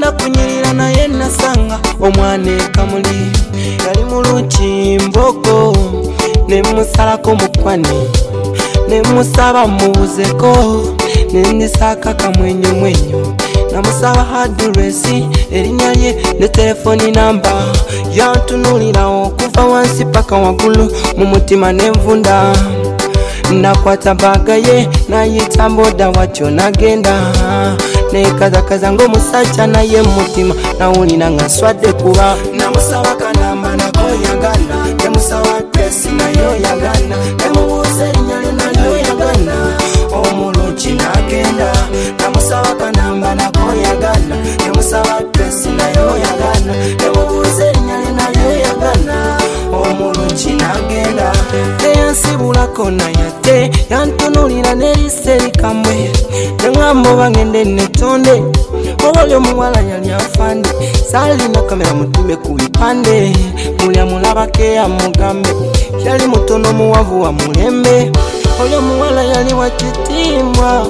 kunyirira naye nasanga omwana ekamuli yali mulungi mboko ne musalako mukwani ne musaba mubuzeko ne ndisaka kamwenyu namusaba adresi erinnya lye ne telefoni namba yantunulira okuva wansi paka waggulu mu mutima n'envunda nakwata baga ye nayita mboda watyo nagenda nekazakaza ng'omusajja naye mutima nawulira nga nswadde kuba namusaba kanamba nakoyagana nemusaba adresi nayo yagana nemubuuza erinnya lye nayo yagana omulungi nagenda namusaba kanamba nakoyagana nemusaba adresi nayo yagana nemubuuza erinnya lye nayo yagana omulungi nagenda teyansibulako nayate yantunulira n'erisa erikamwe neŋŋamba obangende netonde oba oli omuwala yali afande saalina kamera mutume ku bipande mulya mulabako eyamugambe yali mutono muwavu wa mulembe oli omuwala yali wakitiibwa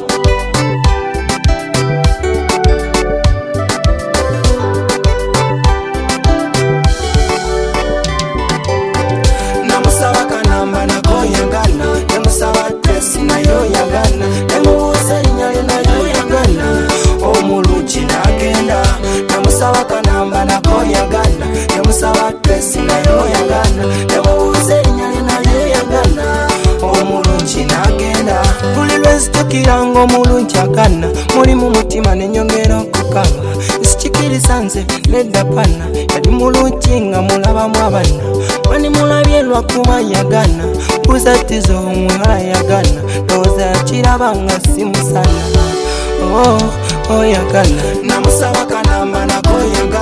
namusaba kanamba nakoyagana nemusaba adresi nayo yagana nemubuuza erinnya lye nayo yagana omulungi nagenda namusaba kanamba nakoyagana nemusaba adresi nayo yagana nemubuuza erinnya lye nayo yagana omulungi nagenda buli lwenzijukira ng'omulungi agana muli mu mutima nenyongera okukaba nsikikiriza nze nedda pana yali mulungi nga mulabamu abana wani mulabye lwakuba yagana buzatizo omwala yagana ndowooza yakiraba nga si musana oyagana namusaba kanamba nakoyagana